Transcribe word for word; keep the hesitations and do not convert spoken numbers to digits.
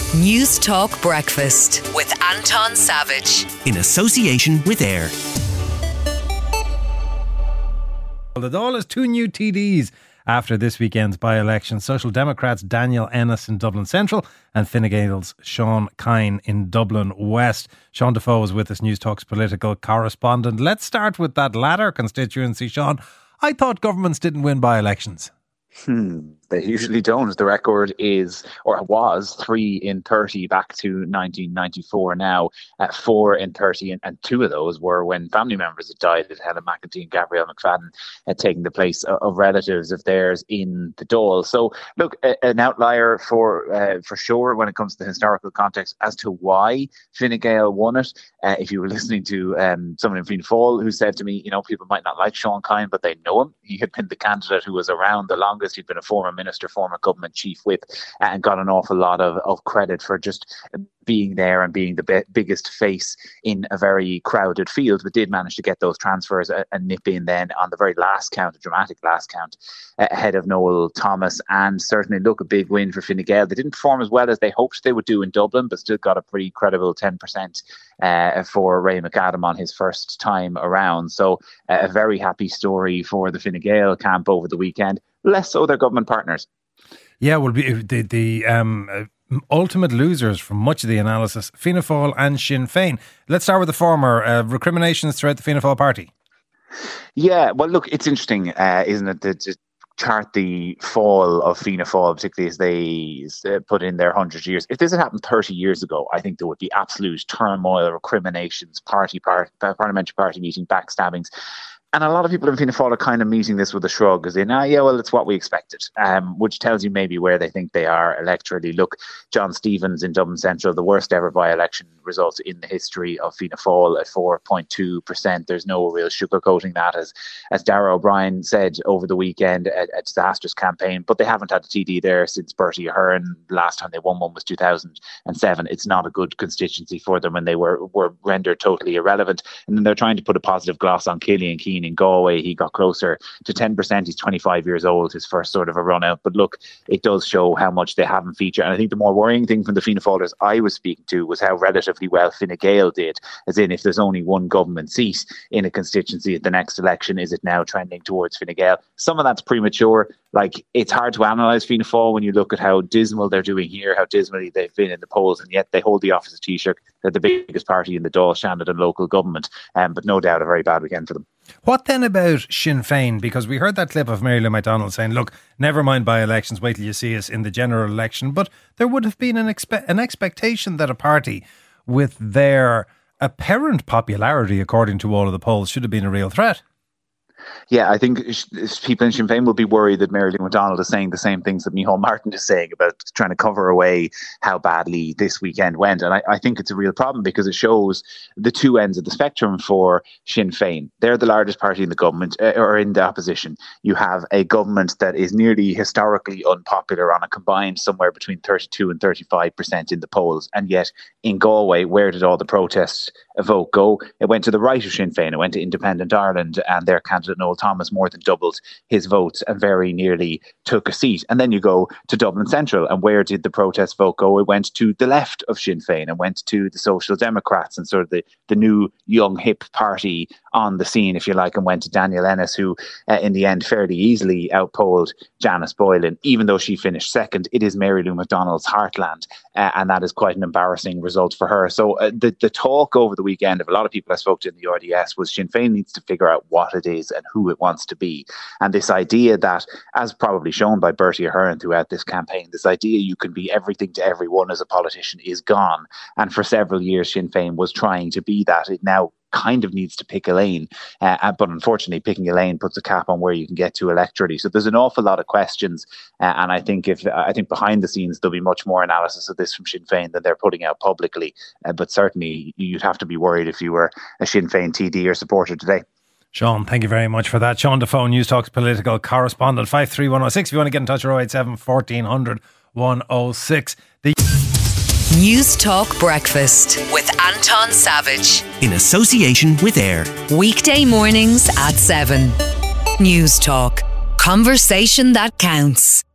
News Talk Breakfast with Anton Savage. In association with AIR. Well, the Dáil has two new T Ds after this weekend's by-election. Social Democrats' Daniel Ennis in Dublin Central and Fine Gael's Sean Kine in Dublin West. Sean Defoe is with us, News Talk's political correspondent. Let's start with that latter constituency, Sean. I thought governments didn't win by-elections. Hmm, they usually don't. The record is, or was, three in thirty back to nineteen ninety-four. Now at four in thirty, and, and two of those were when family members had died. It Helen McEntee and Gabrielle McFadden had taken the place of, of relatives of theirs in the Dáil. So, look, a, an outlier for uh, for sure when it comes to the historical context as to why Fine Gael won it. Uh, if you were listening to um, someone in Fianna Fáil who said to me, you know, people might not like Sean Kine, but they know him. He had been the candidate who was around the longest. He'd been a former minister, former government chief whip, and got an awful lot of, of credit for just being there and being the be- biggest face in a very crowded field, but did manage to get those transfers and, and nip in then on the very last count, a dramatic last count, uh, ahead of Noel Thomas. And certainly, look, a big win for Fine Gael. They didn't perform as well as they hoped they would do in Dublin, but still got a pretty credible ten percent uh, for Ray McAdam on his first time around. So uh, a very happy story for the Fine Gael camp over the weekend. Less so their government partners. Yeah, well, the the um, uh, ultimate losers from much of the analysis, Fianna Fáil and Sinn Féin. Let's start with the former. Uh, recriminations throughout the Fianna Fáil party. Yeah, well, look, it's interesting, uh, isn't it, to, to chart the fall of Fianna Fáil, particularly as they uh, put in their hundred years. If this had happened thirty years ago, I think there would be absolute turmoil, recriminations, party, part, parliamentary party meeting, backstabbings. And a lot of people in Fianna Fáil are kind of meeting this with a shrug, as in, ah, yeah, well, it's what we expected, um, which tells you maybe where they think they are electorally. Look, John Stevens in Dublin Central, the worst ever by-election results in the history of Fianna Fáil at four point two percent. There's no real sugarcoating that, as as Darragh O'Brien said over the weekend, a, a disastrous campaign, but they haven't had a T D there since Bertie Ahern. Last time they won one was two thousand seven. It's not a good constituency for them, and they were, were rendered totally irrelevant. And then they're trying to put a positive gloss on Killian Keane in Galway. He got closer to ten percent. He's twenty-five years old, his first sort of a run out. But look, it does show how much they haven't featured. And I think the more worrying thing from the Fianna Fáilers I was speaking to was how relatively well Fine Gael did. As in, if there's only one government seat in a constituency at the next election, is it now trending towards Fine Gael? Some of that's premature. Like, it's hard to analyse Fianna Fáil when you look at how dismal they're doing here, how dismally they've been in the polls, and yet they hold the office of Taoiseach. They're the biggest party in the Dáil, Shannon and local government, um, but no doubt a very bad weekend for them. What then about Sinn Féin? Because we heard that clip of Mary Lou McDonald saying, look, never mind by-elections, wait till you see us in the general election. But there would have been an, expe- an expectation that a party with their apparent popularity, according to all of the polls, should have been a real threat. Yeah, I think people in Sinn Féin will be worried that Mary Lou McDonald is saying the same things that Micheál Martin is saying about trying to cover away how badly this weekend went. And I, I think it's a real problem because it shows the two ends of the spectrum for Sinn Féin. They're the largest party in the government, uh, or in the opposition. You have a government that is nearly historically unpopular on a combined somewhere between thirty-two and thirty-five percent in the polls. And yet in Galway, where did all the protest vote go? It went to the right of Sinn Féin. It went to Independent Ireland, and their candidate Noel Thomas more than doubled his votes and very nearly took a seat. And then you go to Dublin Central, and where did the protest vote go? It went to the left of Sinn Féin and went to the Social Democrats and sort of the, the new young hip party on the scene, if you like, and went to Daniel Ennis, who uh, in the end fairly easily outpolled Janice Boylan. Even though she finished second, it is Mary Lou McDonald's heartland, uh, and that is quite an embarrassing result for her. So uh, the, the talk over the weekend of a lot of people I spoke to in the R D S was Sinn Féin needs to figure out what it is and who it wants to be. And this idea that, as probably shown by Bertie Ahern throughout this campaign, this idea you can be everything to everyone as a politician is gone. And for several years, Sinn Féin was trying to be that. It now kind of needs to pick a lane, uh, but unfortunately picking a lane puts a cap on where you can get to electorally. So there's an awful lot of questions, uh, and I think if I think behind the scenes there'll be much more analysis of this from Sinn Féin than they're putting out publicly, uh, but certainly you'd have to be worried if you were a Sinn Féin T D or supporter today. Sean, thank you very much for that. Sean Defoe, News Talk's political correspondent. Five three one oh six if you want to get in touch, oh eight seven, fourteen hundred, one oh six. The News Talk Breakfast with Anton Savage. In association with AIR. Weekday mornings at seven. News Talk. Conversation that counts.